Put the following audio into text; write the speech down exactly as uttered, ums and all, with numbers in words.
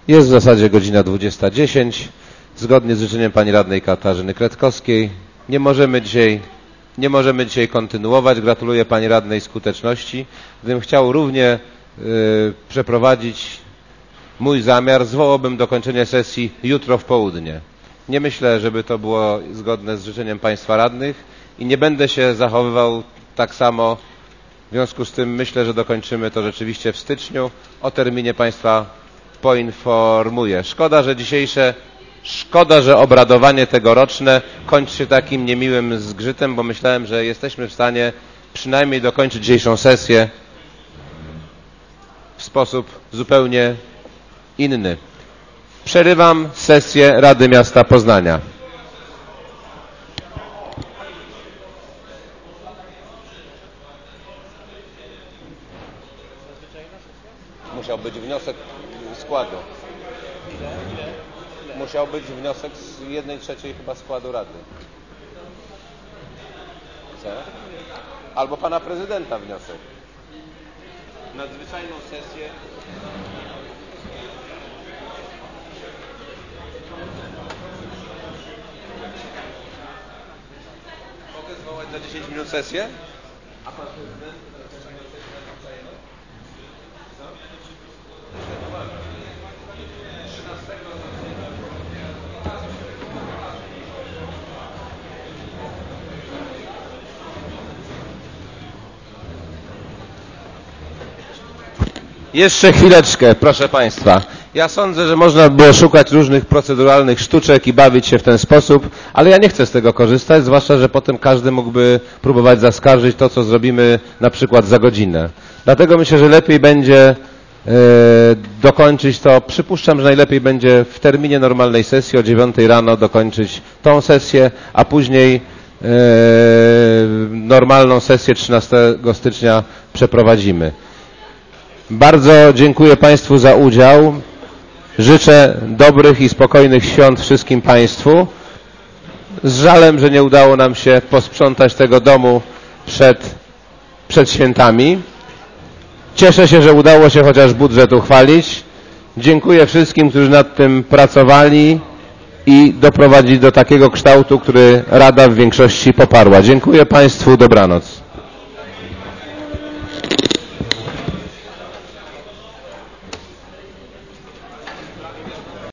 Jest w zasadzie godzina dwudziesta dziesięć. Zgodnie z życzeniem pani radnej Katarzyny Kretkowskiej nie możemy dzisiaj, nie możemy dzisiaj kontynuować. Gratuluję pani radnej skuteczności. Gdybym chciał równie y, przeprowadzić mój zamiar, zwołałbym dokończenie sesji jutro w południe. Nie myślę, żeby to było zgodne z życzeniem państwa radnych i nie będę się zachowywał tak samo. W związku z tym myślę, że dokończymy to rzeczywiście w styczniu. O terminie państwa poinformuję. Szkoda, że dzisiejsze, szkoda, że obradowanie tegoroczne kończy się takim niemiłym zgrzytem, bo myślałem, że jesteśmy w stanie przynajmniej dokończyć dzisiejszą sesję w sposób zupełnie inny. Przerywam sesję Rady Miasta Poznania. Musiał być wniosek składu. Musiał być wniosek z jednej trzeciej chyba składu Rady. Co? Albo pana prezydenta wniosek. Nadzwyczajną sesję. Mogę zwołać za dziesięć minut sesję? A pan prezydent? Jeszcze chwileczkę, proszę państwa. Ja sądzę, że można było szukać różnych proceduralnych sztuczek i bawić się w ten sposób, ale ja nie chcę z tego korzystać, zwłaszcza, że potem każdy mógłby próbować zaskarżyć to, co zrobimy na przykład za godzinę. Dlatego myślę, że lepiej będzie e, dokończyć to, przypuszczam, że najlepiej będzie w terminie normalnej sesji o dziewiątej rano dokończyć tą sesję, a później e, normalną sesję trzynastego stycznia przeprowadzimy. Bardzo dziękuję państwu za udział. Życzę dobrych i spokojnych świąt wszystkim państwu. Z żalem, że nie udało nam się posprzątać tego domu przed, przed świętami. Cieszę się, że udało się chociaż budżet uchwalić. Dziękuję wszystkim, którzy nad tym pracowali i doprowadzili do takiego kształtu, który Rada w większości poparła. Dziękuję państwu. Dobranoc.